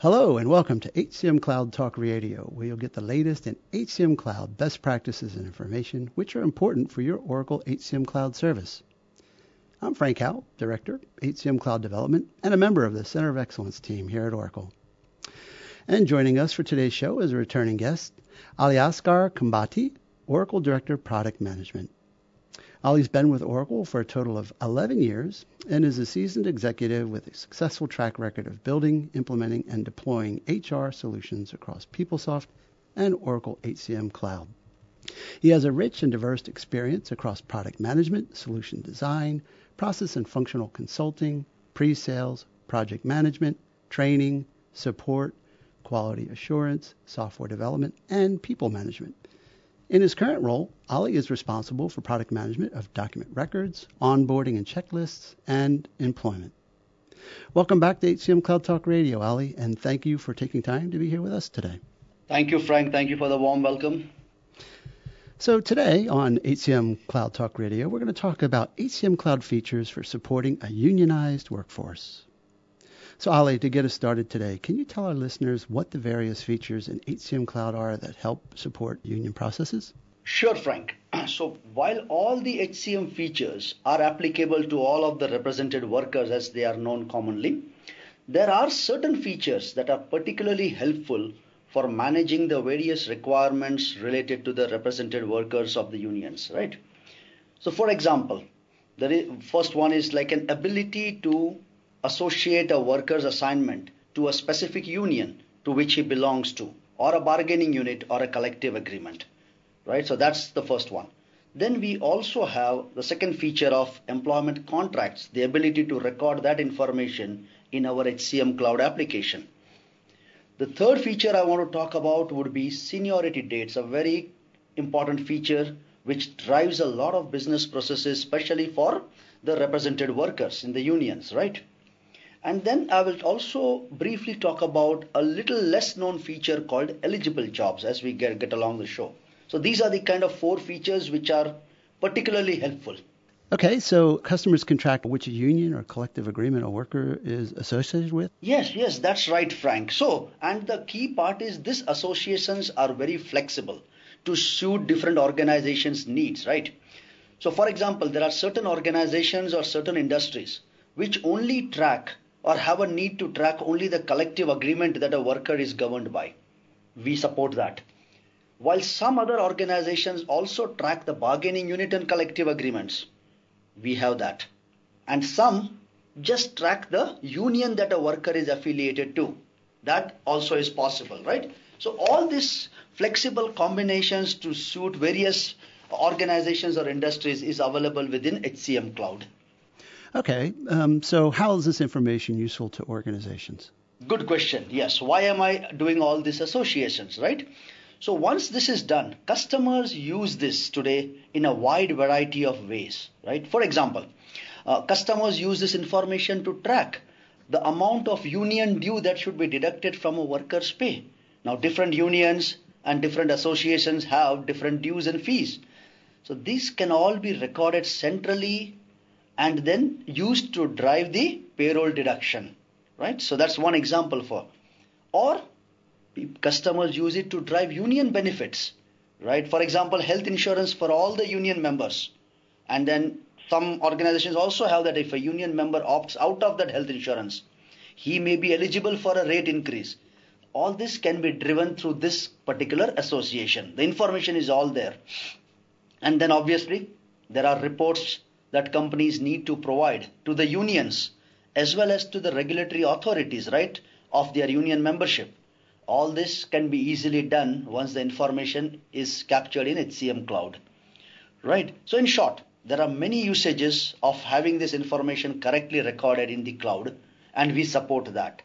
Hello and welcome to HCM Cloud Talk Radio, where you'll get the latest in HCM Cloud best practices and information which are important for your Oracle HCM Cloud service. I'm Frank Howell, Director, HCM Cloud Development, and a member of the Center of Excellence team here at Oracle. And joining us for today's show is a returning guest, Aliasgar Khambhati, Oracle Director, Product Management. Ali's been with Oracle for a total of 11 years and is a seasoned executive with a successful track record of building, implementing, and deploying HR solutions across PeopleSoft and Oracle HCM Cloud. He has a rich and diverse experience across product management, solution design, process and functional consulting, pre-sales, project management, training, support, quality assurance, software development, and people management. In his current role, Ali is responsible for product management of document records, onboarding and checklists, and employment. Welcome back to HCM Cloud Talk Radio, Ali, and thank you for taking time to be here with us today. Thank you, Frank. Thank you for the warm welcome. So today on HCM Cloud Talk Radio, we're going to talk about HCM Cloud features for supporting a unionized workforce. So Ali, to get us started today, can you tell our listeners what the various features in HCM Cloud are that help support union processes? Sure, Frank. So while all the HCM features are applicable to all of the represented workers as they are known commonly, there are certain features that are particularly helpful for managing the various requirements related to the represented workers of the unions, right? So for example, the first one is like an ability to associate a worker's assignment to a specific union to which he belongs to, or a bargaining unit or a collective agreement, right? So that's the first one. Then we also have the second feature of employment contracts, the ability to record that information in our HCM Cloud application. The third feature I want to talk about would be seniority dates, a very important feature which drives a lot of business processes, especially for the represented workers in the unions, right? And then I will also briefly talk about a little less known feature called eligible jobs as we get along the show. So these are the kind of four features which are particularly helpful. Okay, so customers can track which union or collective agreement a worker is associated with? Yes, that's right, Frank. So, and the key part is these associations are very flexible to suit different organizations' needs, right? So, for example, there are certain organizations or certain industries which only track or have a need to track only the collective agreement that a worker is governed by. We support that. While some other organizations also track the bargaining unit and collective agreements, we have that. And some just track the union that a worker is affiliated to. That also is possible, right? So all these flexible combinations to suit various organizations or industries is available within HCM Cloud. Okay, so how is this information useful to organizations? Good question. Yes. Why am I doing all these associations, right? So once this is done, customers use this today in a wide variety of ways, right? For example, customers use this information to track the amount of union due that should be deducted from a worker's pay. Now, different unions and different associations have different dues and fees. So these can all be recorded centrally and then used to drive the payroll deduction, right? So that's one example for. Or customers use it to drive union benefits, right? For example, health insurance for all the union members. And then some organizations also have that if a union member opts out of that health insurance, he may be eligible for a rate increase. All this can be driven through this particular association. The information is all there. And then obviously there are reports that companies need to provide to the unions as well as to the regulatory authorities, right, of their union membership. All this can be easily done once the information is captured in HCM Cloud, right? So in short, there are many usages of having this information correctly recorded in the cloud, and we support that.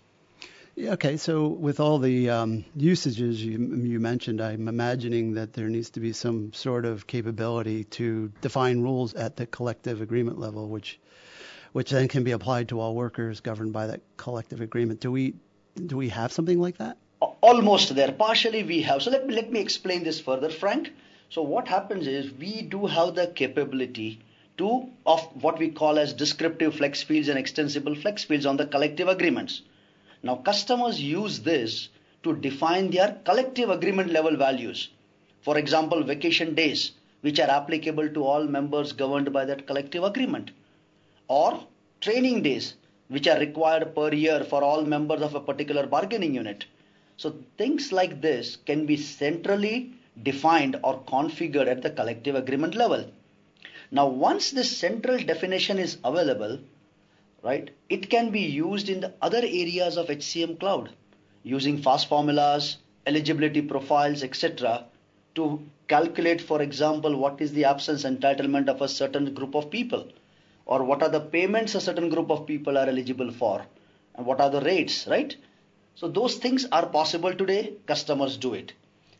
Okay, so with all the usages you mentioned, I'm imagining that there needs to be some sort of capability to define rules at the collective agreement level, which then can be applied to all workers governed by that collective agreement. Do we have something like that? Almost there. Partially we have. So let me explain this further, Frank. So what happens is we do have the capability of what we call as descriptive flex fields and extensible flex fields on the collective agreements. Now customers use this to define their collective agreement level values. For example, vacation days, which are applicable to all members governed by that collective agreement, or training days, which are required per year for all members of a particular bargaining unit. So things like this can be centrally defined or configured at the collective agreement level. Now, once this central definition is available, right, it can be used in the other areas of HCM Cloud using fast formulas, eligibility profiles, etc. to calculate, for example, what is the absence entitlement of a certain group of people, or what are the payments a certain group of people are eligible for, and what are the rates, right? So those things are possible today. Customers do it.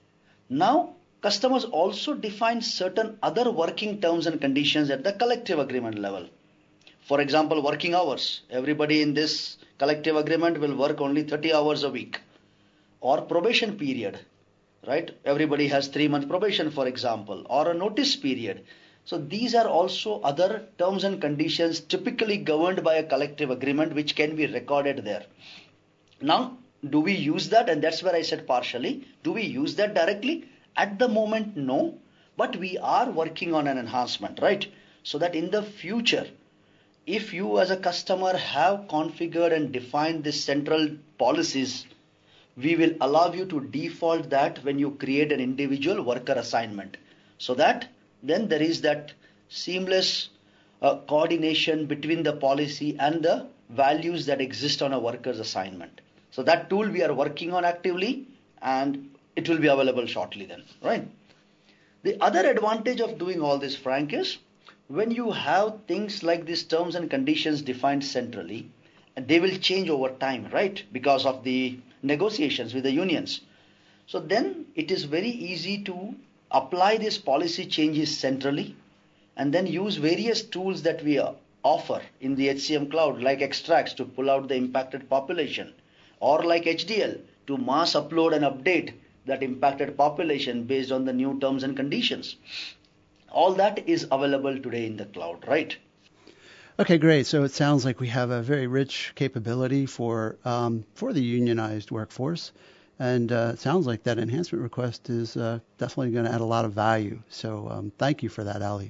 Now, customers also define certain other working terms and conditions at the collective agreement level. For example, working hours. Everybody in this collective agreement will work only 30 hours a week. Or probation period, right? Everybody has 3-month probation, for example, or a notice period. So these are also other terms and conditions typically governed by a collective agreement which can be recorded there. Now, do we use that? And that's where I said partially. Do we use that directly? At the moment, no. But we are working on an enhancement, right? So that in the future, if you as a customer have configured and defined these central policies, we will allow you to default that when you create an individual worker assignment. So that then there is that seamless coordination between the policy and the values that exist on a worker's assignment. So that tool we are working on actively, and it will be available shortly then, right? The other advantage of doing all this, Frank, is when you have things like these terms and conditions defined centrally, they will change over time, right? Because of the negotiations with the unions. So then it is very easy to apply these policy changes centrally and then use various tools that we offer in the HCM Cloud, like extracts to pull out the impacted population, or like HDL to mass upload and update that impacted population based on the new terms and conditions. All that is available today in the cloud, right? Okay, great. So it sounds like we have a very rich capability for the unionized workforce, and it sounds like that enhancement request is definitely going to add a lot of value. So thank you for that, Ali.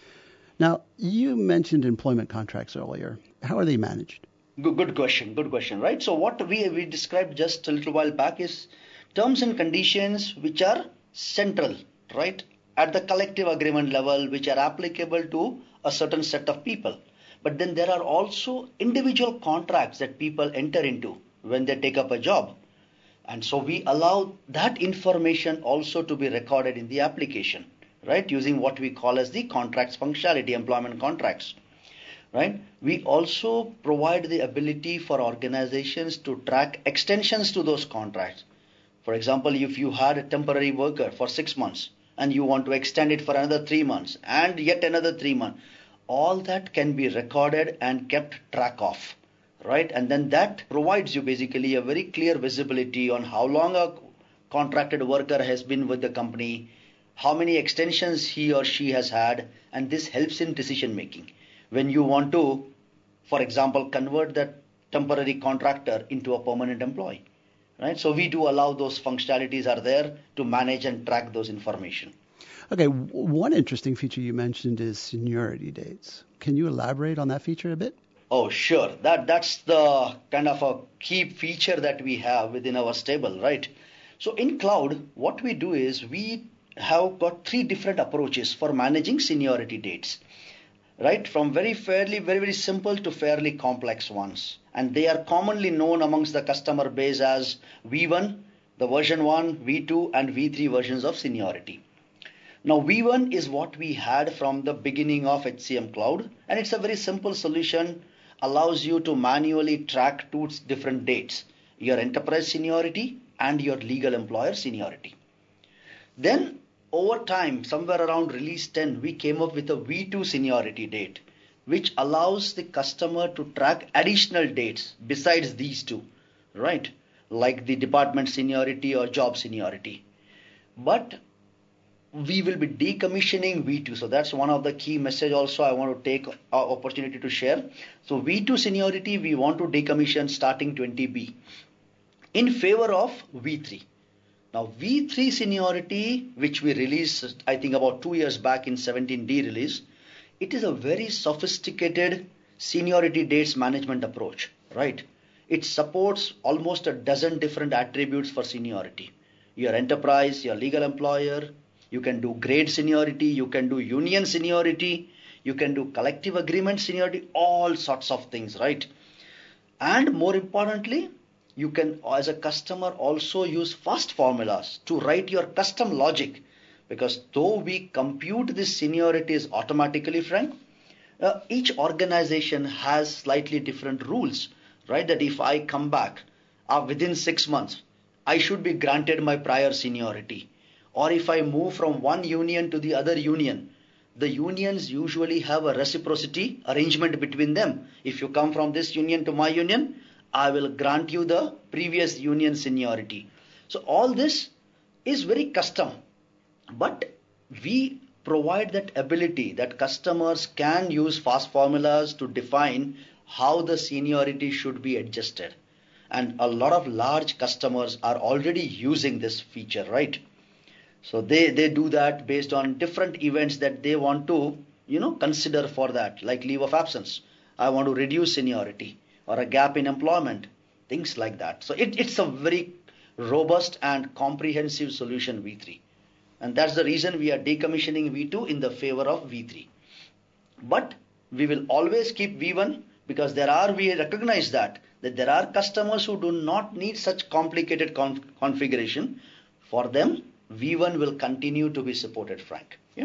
Now, you mentioned employment contracts earlier. How are they managed? Good question, right? So what we described just a little while back is terms and conditions which are central, right, at the collective agreement level, which are applicable to a certain set of people. But then there are also individual contracts that people enter into when they take up a job. And so we allow that information also to be recorded in the application, right, using what we call as the contracts functionality, employment contracts, right? We also provide the ability for organizations to track extensions to those contracts. For example, if you had a temporary worker for 6 months and you want to extend it for another 3 months and yet another 3 months, all that can be recorded and kept track of, right? And then that provides you basically a very clear visibility on how long a contracted worker has been with the company, how many extensions he or she has had, and this helps in decision making. When you want to, for example, convert that temporary contractor into a permanent employee, right? So we do allow those functionalities are there to manage and track those information. Okay, one interesting feature you mentioned is seniority dates. Can you elaborate on that feature a bit? Oh, sure. That's the kind of a key feature that we have within our stable, right? So in cloud, what we do is we have got 3 different approaches for managing seniority dates, right? From very simple to fairly complex ones. And they are commonly known amongst the customer base as V1, the version 1, V2, and V3 versions of seniority. Now V1 is what we had from the beginning of HCM Cloud, and it's a very simple solution, allows you to manually track 2 different dates, your enterprise seniority and your legal employer seniority. Then over time, somewhere around release 10, we came up with a V2 seniority date, which allows the customer to track additional dates besides these 2, right? Like the department seniority or job seniority. But we will be decommissioning V2. So that's one of the key message also I want to take opportunity to share. So V2 seniority, we want to decommission starting 20B in favor of V3. Now V3 seniority, which we released, I think about 2 years back in 17D release, it is a very sophisticated seniority dates management approach, right? It supports almost a dozen different attributes for seniority. Your enterprise, your legal employer, you can do grade seniority, you can do union seniority, you can do collective agreement seniority, all sorts of things, right? And more importantly, you can, as a customer, also use fast formulas to write your custom logic, because though we compute this seniorities automatically, Frank, each organization has slightly different rules, right? That if I come back within 6 months, I should be granted my prior seniority. Or if I move from one union to the other union, the unions usually have a reciprocity arrangement between them. If you come from this union to my union, I will grant you the previous union seniority. So all this is very custom, but we provide that ability that customers can use fast formulas to define how the seniority should be adjusted. And a lot of large customers are already using this feature, right? So they do that based on different events that they want to, consider for that, like leave of absence. I want to reduce seniority or a gap in employment, things like that. So it's a very robust and comprehensive solution, V3. And that's the reason we are decommissioning V2 in the favor of V3. But we will always keep V1, because we recognize that there are customers who do not need such complicated configuration. For them, V1 will continue to be supported, Frank. Yeah.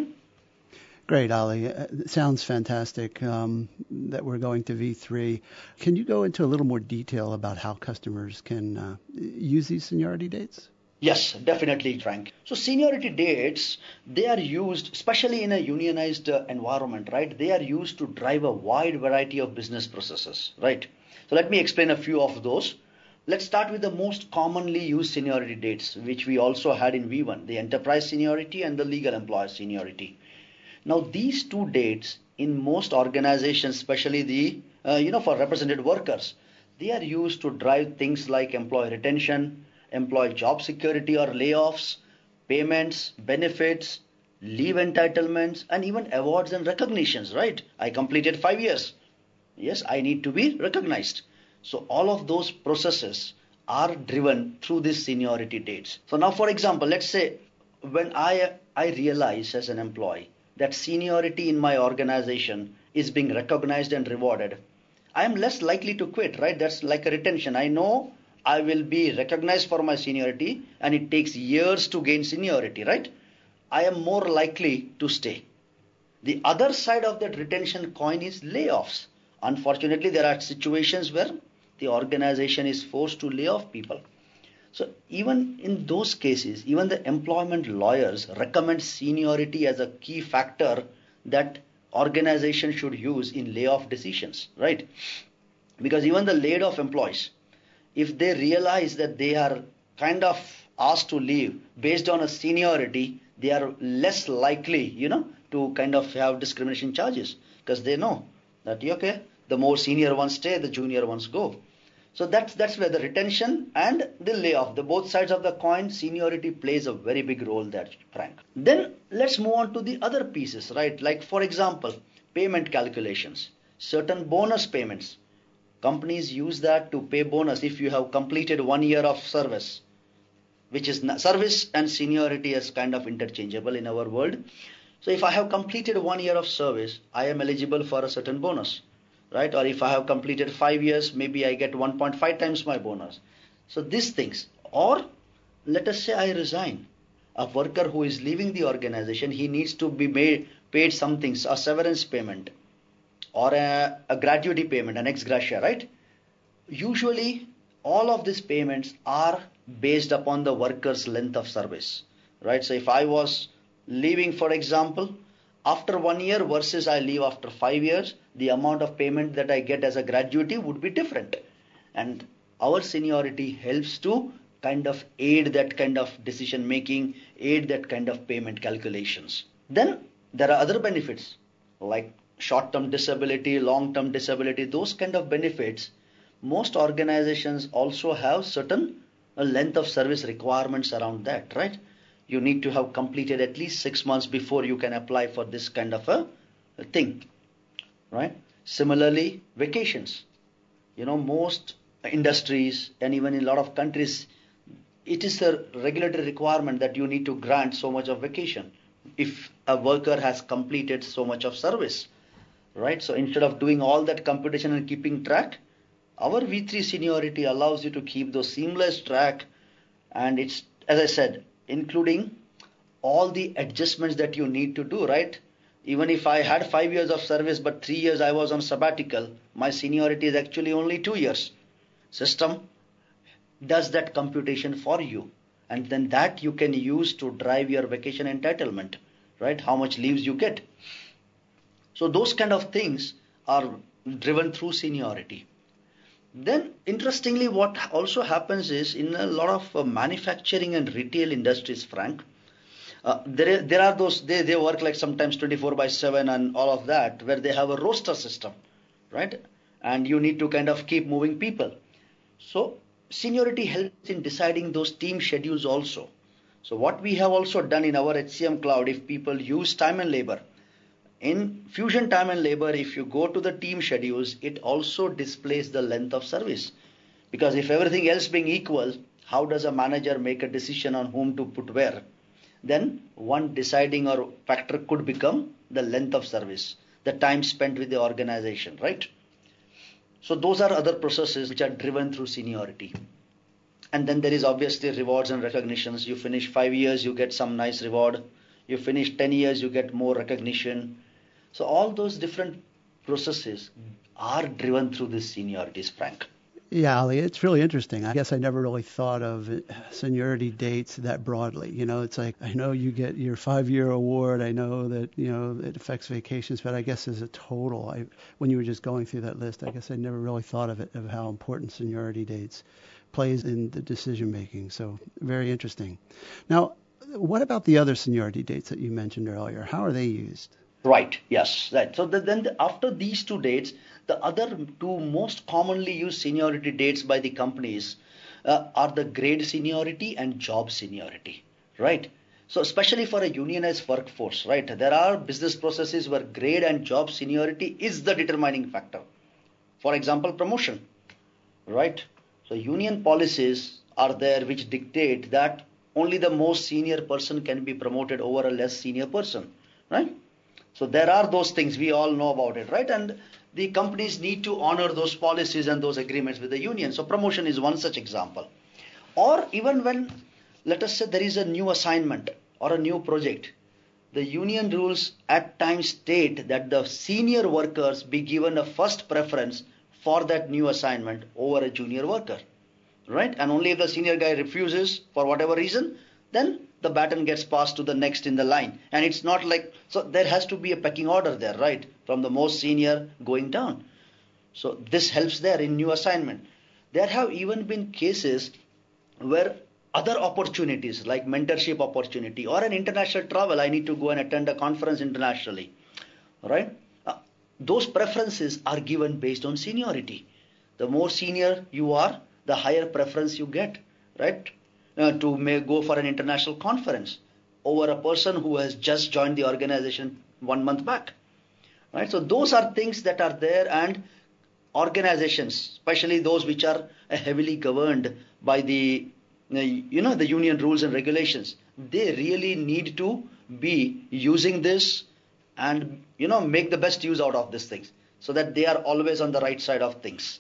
Great, Ali. Sounds fantastic that we're going to V3. Can you go into a little more detail about how customers can use these seniority dates? Yes, definitely, Frank. So seniority dates, they are used, especially in a unionized environment, right? They are used to drive a wide variety of business processes, right? So let me explain a few of those. Let's start with the most commonly used seniority dates, which we also had in V1, the enterprise seniority and the legal employer seniority. Now, these two dates in most organizations, especially the, for represented workers, they are used to drive things like employee retention, employee job security or layoffs, payments, benefits, leave entitlements, and even awards and recognitions, right? I completed 5 years. Yes, I need to be recognized. So all of those processes are driven through these seniority dates. So now, for example, let's say when I realize as an employee that seniority in my organization is being recognized and rewarded, I am less likely to quit, right? That's like a retention. I know I will be recognized for my seniority, and it takes years to gain seniority, right? I am more likely to stay. The other side of that retention coin is layoffs. Unfortunately, there are situations where the organization is forced to lay off people. So even in those cases, even the employment lawyers recommend seniority as a key factor that organization should use in layoff decisions, right? Because even the laid off employees, if they realize that they are kind of asked to leave based on a seniority, they are less likely, to kind of have discrimination charges, because they know that, okay, the more senior ones stay, the junior ones go. So that's where the retention and the layoff, the both sides of the coin, seniority plays a very big role there, Frank. Then let's move on to the other pieces, right? Like, for example, payment calculations, certain bonus payments. Companies use that to pay bonus if you have completed 1 year of service, which is service and seniority is kind of interchangeable in our world. So if I have completed 1 year of service, I am eligible for a certain bonus, right? Or if I have completed 5 years, maybe I get 1.5 times my bonus. So these things. Or let us say I resign. A worker who is leaving the organization, he needs to be paid something, a severance payment or a gratuity payment, an ex gratia, right? Usually all of these payments are based upon the worker's length of service, right? So if I was leaving, for example, after 1 year versus I leave after 5 years, the amount of payment that I get as a gratuity would be different. And our seniority helps to kind of aid that kind of decision making, aid that kind of payment calculations. Then there are other benefits like short-term disability, long-term disability, those kind of benefits. Most organizations also have certain length of service requirements around that, right? You need to have completed at least 6 months before you can apply for this kind of a thing, right? Similarly, vacations. Most industries and even in a lot of countries, it is a regulatory requirement that you need to grant so much of vacation if a worker has completed so much of service, right? So instead of doing all that computation and keeping track, our V3 seniority allows you to keep those seamless track, and it's, as I said, including all the adjustments that you need to do, right? Even if I had 5 years of service but 3 years I was on sabbatical, my seniority is actually only 2 years. System does that computation for you, and then that you can use to drive your vacation entitlement, right? How much leaves you get. So those kind of things are driven through seniority. Then interestingly, what also happens is in a lot of manufacturing and retail industries, Frank, there are those, they work like sometimes 24/7 and all of that, where they have a roster system, right? And you need to kind of keep moving people. So seniority helps in deciding those team schedules also. So what we have also done in our HCM Cloud, if people use time and labor, in Fusion time and labor, if you go to the team schedules, it also displays the length of service. Because if everything else being equal, how does a manager make a decision on whom to put where? Then one deciding or factor could become the length of service, the time spent with the organization, right? So those are other processes which are driven through seniority. And then there is obviously rewards and recognitions. You finish 5 years, you get some nice reward. You finish 10 years, you get more recognition. So all those different processes are driven through this seniorities, Frank. Yeah, Ali, it's really interesting. I guess I never really thought of seniority dates that broadly. It's like, I know you get your 5-year award. I know that, it affects vacations, but I guess as a total, when you were just going through that list, I guess I never really thought of how important seniority dates plays in the decision making. So very interesting. Now, what about the other seniority dates that you mentioned earlier? How are they used? Right. Yes. Right. So after these two dates, the other two most commonly used seniority dates by the companies are the grade seniority and job seniority. Right. So especially for a unionized workforce, right, there are business processes where grade and job seniority is the determining factor. For example, promotion. Right. So union policies are there which dictate that only the most senior person can be promoted over a less senior person. Right. So there are those things, we all know about it, right? And the companies need to honor those policies and those agreements with the union. So promotion is one such example. Or even when, let us say, there is a new assignment or a new project, the union rules at times state that the senior workers be given a first preference for that new assignment over a junior worker, right? And only if the senior guy refuses for whatever reason, then the baton gets passed to the next in the line. And it's not like, so there has to be a pecking order there, right? From the most senior going down. So this helps there in new assignment. There have even been cases where other opportunities like mentorship opportunity or an international travel, I need to go and attend a conference internationally, right? Those preferences are given based on seniority. The more senior you are, the higher preference you get, right? To go for an international conference over a person who has just joined the organization 1 month back, right? So those are things that are there, and organizations, especially those which are heavily governed by the union rules and regulations, they really need to be using this and make the best use out of these things so that they are always on the right side of things.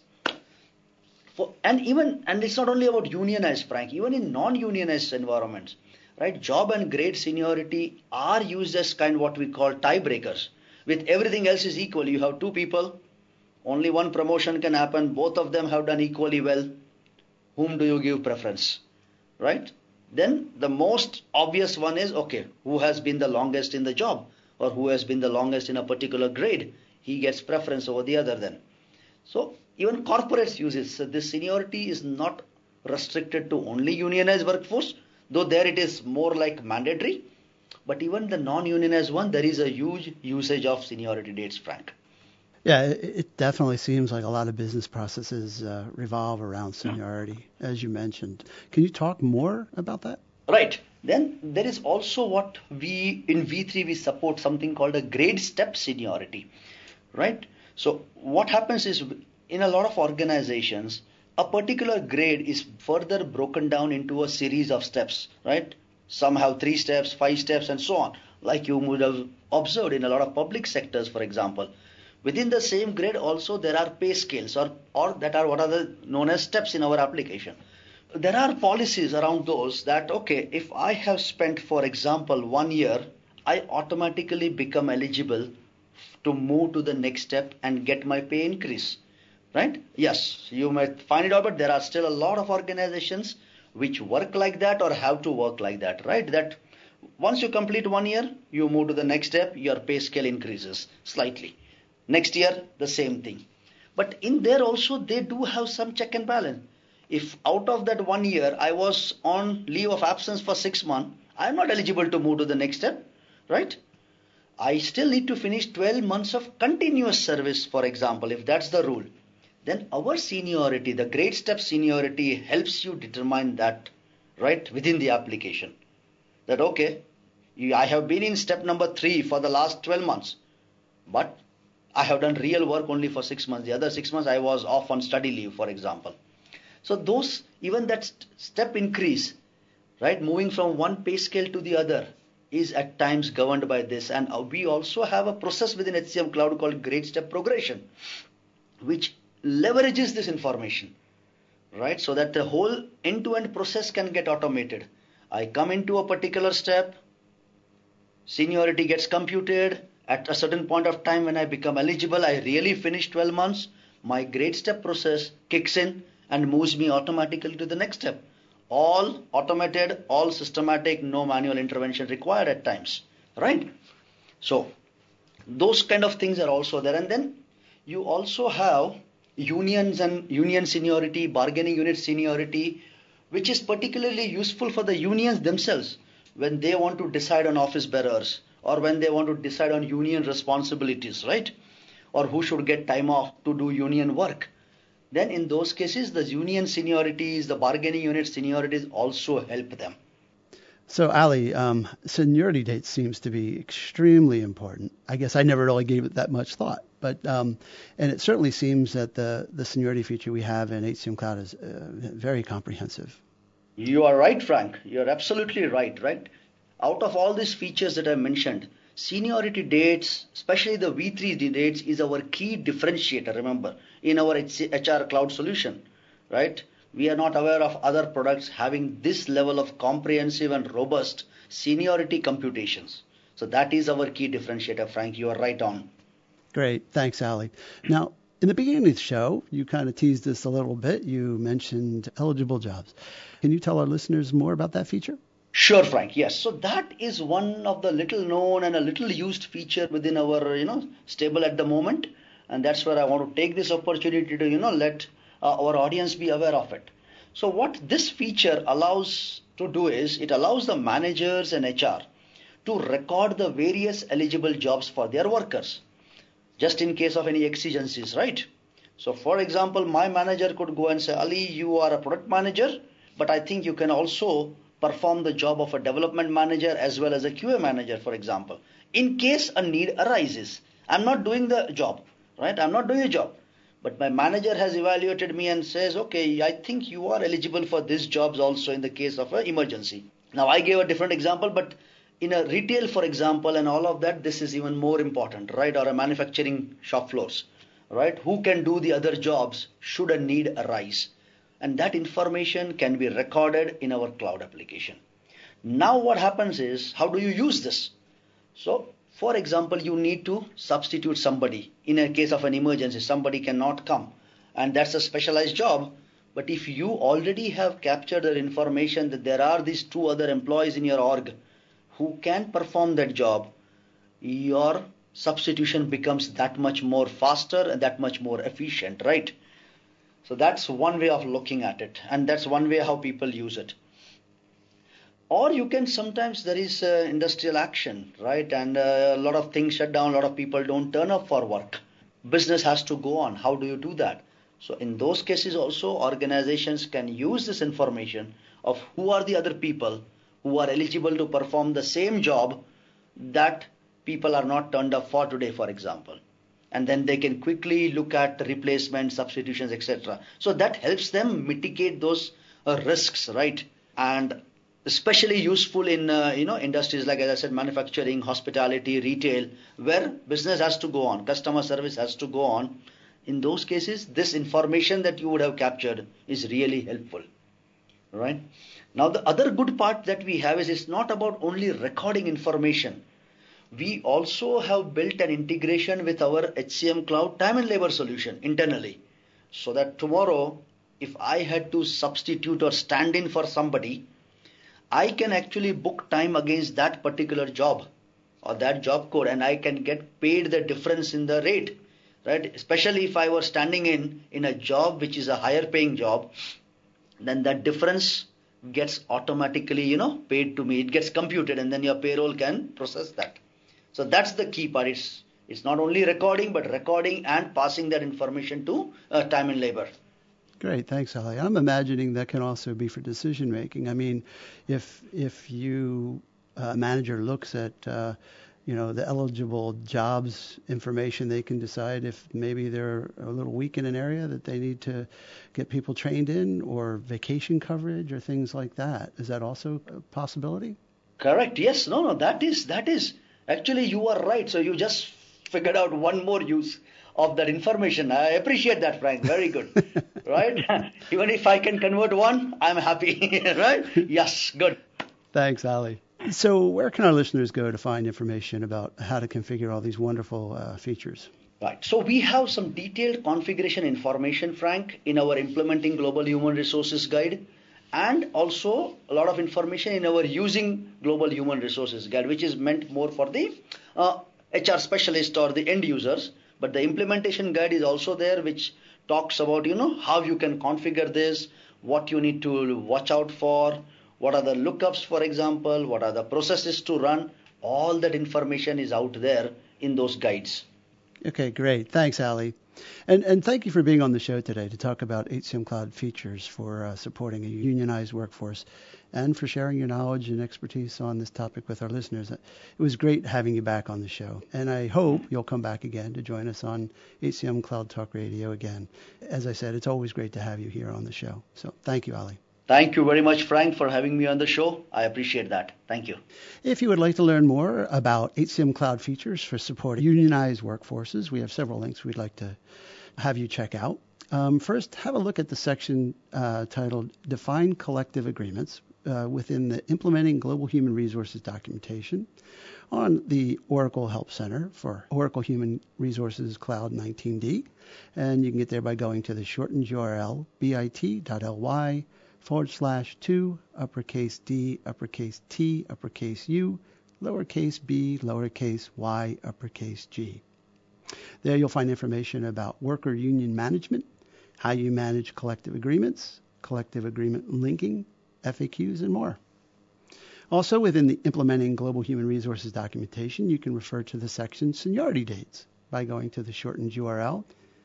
And it's not only about unionized, Frank, even in non-unionized environments, right? Job and grade seniority are used as what we call tiebreakers. With everything else is equal, you have two people, only one promotion can happen, both of them have done equally well. Whom do you give preference, right? Then the most obvious one is, okay, who has been the longest in the job or who has been the longest in a particular grade? He gets preference over the other then. So even corporates use it. So this seniority is not restricted to only unionized workforce, though there it is more like mandatory. But even the non-unionized one, there is a huge usage of seniority dates, Frank. Yeah, it definitely seems like a lot of business processes revolve around seniority, as you mentioned. Can you talk more about that? Right. Then there is also what we in V3 we support something called a grade step seniority, right? So what happens is in a lot of organizations, a particular grade is further broken down into a series of steps, right? Some have 3 steps, 5 steps, and so on. Like you would have observed in a lot of public sectors, for example. Within the same grade also there are pay scales or that are what are known as steps in our application. There are policies around those that, okay, if I have spent, for example, 1 year, I automatically become eligible to move to the next step and get my pay increase. Right? Yes, you might find it out, but there are still a lot of organizations which work like that or have to work like that, right? That once you complete 1 year, you move to the next step, your pay scale increases slightly. Next year, the same thing. But in there also, they do have some check and balance. If out of that 1 year, I was on leave of absence for 6 months, I am not eligible to move to the next step, right? I still need to finish 12 months of continuous service, for example, if that's the rule. Then our seniority, the grade step seniority, helps you determine that, right, within the application. That, okay, I have been in step number 3 for the last 12 months, but I have done real work only for 6 months. The other 6 months I was off on study leave, for example. So those, even that step increase, right, moving from one pay scale to the other is at times governed by this. And we also have a process within HCM Cloud called grade step progression, which leverages this information, right, so that the whole end-to-end process can get automated. I come into a particular step, seniority gets computed. At a certain point of time when I become eligible, I really finish 12 months, my grade step process kicks in and moves me automatically to the next step. All automated, all systematic, no manual intervention required at times, right? So those kind of things are also there. And then you also have unions and union seniority, bargaining unit seniority, which is particularly useful for the unions themselves when they want to decide on office bearers or when they want to decide on union responsibilities, right? Or who should get time off to do union work. Then in those cases, the union seniorities, the bargaining unit seniorities also help them. So, Ali, seniority date seems to be extremely important. I guess I never really gave it that much thought, but and it certainly seems that the seniority feature we have in HCM Cloud is very comprehensive. You are right, Frank. You're absolutely right, right? Out of all these features that I mentioned, seniority dates, especially the V3 dates, is our key differentiator, remember, in our HR Cloud solution, right? We are not aware of other products having this level of comprehensive and robust seniority computations. So that is our key differentiator, Frank. You are right on. Great. Thanks, Ali. Now, in the beginning of the show, you kind of teased this a little bit. You mentioned eligible jobs. Can you tell our listeners more about that feature? Sure, Frank. Yes. So that is one of the little known and a little used feature within our, stable at the moment. And that's where I want to take this opportunity to, let our audience be aware of it. So what this feature allows to do is it allows the managers and HR to record the various eligible jobs for their workers, just in case of any exigencies, right? So for example, my manager could go and say, Ali, you are a product manager, but I think you can also perform the job of a development manager as well as a QA manager, for example, in case a need arises. I'm not doing the job, right? I'm not doing a job, but my manager has evaluated me and says, okay, I think you are eligible for these jobs also in the case of an emergency. Now I gave a different example, but in a retail, for example, and all of that, this is even more important, right? Or a manufacturing shop floors, right? Who can do the other jobs should a need arise? And that information can be recorded in our cloud application. Now what happens is, how do you use this? So, for example, you need to substitute somebody. In a case of an emergency, somebody cannot come, and that's a specialized job. But if you already have captured the information that there are these 2 other employees in your org who can perform that job, your substitution becomes that much more faster and that much more efficient, right? So that's one way of looking at it, and that's one way how people use it. Or you can sometimes there is industrial action, right? And a lot of things shut down, a lot of people don't turn up for work. Business has to go on. How do you do that? So in those cases also, organizations can use this information of who are the other people who are eligible to perform the same job that people are not turned up for today, for example. And then they can quickly look at replacements, substitutions, etc. So that helps them mitigate those risks, right? And especially useful in industries like, as I said, manufacturing, hospitality, retail, where business has to go on, customer service has to go on. In those cases, this information that you would have captured is really helpful, right? Now, the other good part that we have is it's not about only recording information. We also have built an integration with our HCM Cloud time and labor solution internally, so that tomorrow, if I had to substitute or stand in for somebody, I can actually book time against that particular job or that job code, and I can get paid the difference in the rate, right? Especially if I was standing in a job which is a higher paying job, then that difference gets automatically, paid to me. It gets computed, and then your payroll can process that. So that's the key part. It's not only recording, but recording and passing that information to time and labor. Great, thanks, Ali. I'm imagining that can also be for decision making. I mean, if you a manager looks at the eligible jobs information, they can decide if maybe they're a little weak in an area that they need to get people trained in, or vacation coverage or things like that. Is that also a possibility? Correct. Yes. No. That is actually, you are right. So you just figured out one more use of that information. I appreciate that, Frank. Very good. Right? Even if I can convert one, I'm happy. Right? Yes. Good. Thanks, Ali. So where can our listeners go to find information about how to configure all these wonderful features? Right. So we have some detailed configuration information, Frank, in our Implementing Global Human Resources Guide, and also a lot of information in our Using Global Human Resources Guide, which is meant more for the HR specialist or the end users. But the implementation guide is also there, which talks about, how you can configure this, what you need to watch out for, what are the lookups, for example, what are the processes to run. All that information is out there in those guides. Okay, great. Thanks, Ali. And thank you for being on the show today to talk about HCM Cloud features for supporting a unionized workforce, and for sharing your knowledge and expertise on this topic with our listeners. It was great having you back on the show, and I hope you'll come back again to join us on HCM Cloud Talk Radio again. As I said, it's always great to have you here on the show. So thank you, Ali. Thank you very much, Frank, for having me on the show. I appreciate that. Thank you. If you would like to learn more about HCM Cloud features for supporting unionized workforces, we have several links we'd like to have you check out. First, have a look at the section titled Define Collective Agreements within the Implementing Global Human Resources documentation on the Oracle Help Center for Oracle Human Resources Cloud 19D. And you can get there by going to the shortened URL bit.ly/2 uppercase D uppercase T uppercase U lowercase b lowercase y uppercase G. There you'll find information about worker union management, how you manage collective agreements, collective agreement linking, FAQs, and more. Also, within the Implementing Global Human Resources documentation, you can refer to the section Seniority Dates by going to the shortened URL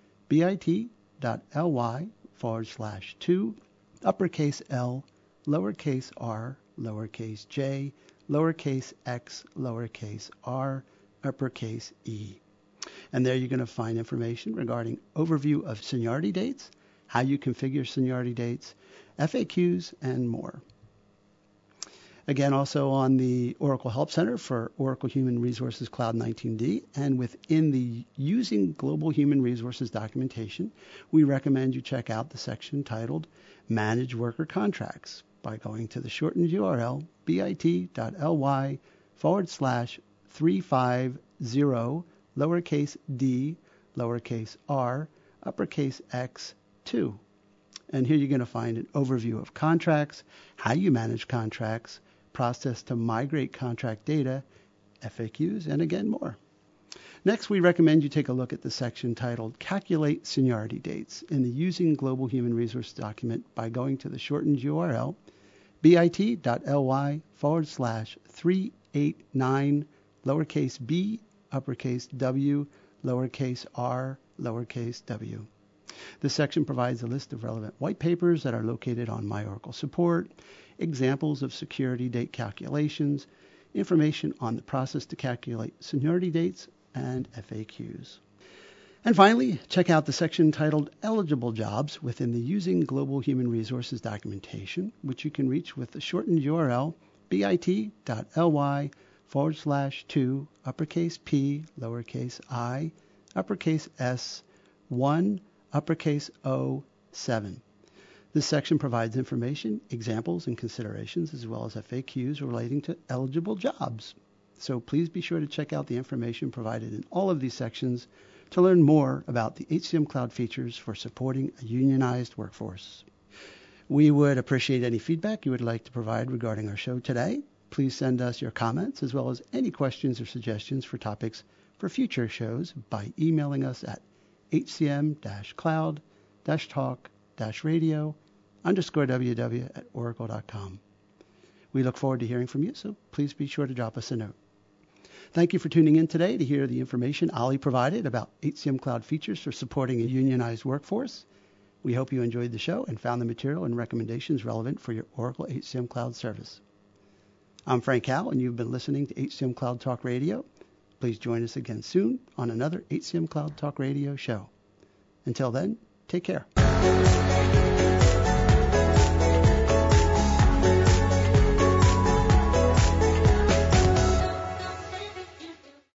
bit.ly/2 uppercase L lowercase r lowercase j lowercase x lowercase r uppercase e. And there you're going to find information regarding overview of seniority dates, how you configure seniority dates, FAQs, and more. Again, also on the Oracle Help Center for Oracle Human Resources Cloud 19D, and within the Using Global Human Resources documentation, we recommend you check out the section titled Manage Worker Contracts by going to the shortened URL bit.ly/350 lowercase d lowercase r uppercase x 2. And here you're going to find an overview of contracts, how you manage contracts, process to migrate contract data, FAQs, and again more. Next, we recommend you take a look at the section titled Calculate Seniority Dates in the Using Global Human Resource document by going to the shortened URL bit.ly/389 lowercase b, uppercase w, lowercase r, lowercase w. This section provides a list of relevant white papers that are located on My Oracle Support, examples of security date calculations, information on the process to calculate seniority dates, and FAQs. And finally, check out the section titled Eligible Jobs within the Using Global Human Resources documentation, which you can reach with the shortened URL bit.ly/2, uppercase p, lowercase I, uppercase s, 1, uppercase O, 7. This section provides information, examples, and considerations, as well as FAQs relating to eligible jobs. So please be sure to check out the information provided in all of these sections to learn more about the HCM Cloud features for supporting a unionized workforce. We would appreciate any feedback you would like to provide regarding our show today. Please send us your comments as well as any questions or suggestions for topics for future shows by emailing us at hcm-cloud-talk-radio_ww@oracle.com. We look forward to hearing from you, so please be sure to drop us a note. Thank you for tuning in today to hear the information Ali provided about HCM Cloud features for supporting a unionized workforce. We hope you enjoyed the show and found the material and recommendations relevant for your Oracle HCM Cloud service. I'm Frank Howell, and you've been listening to HCM Cloud Talk Radio. Please join us again soon on another HCM Cloud Talk Radio show. Until then, take care.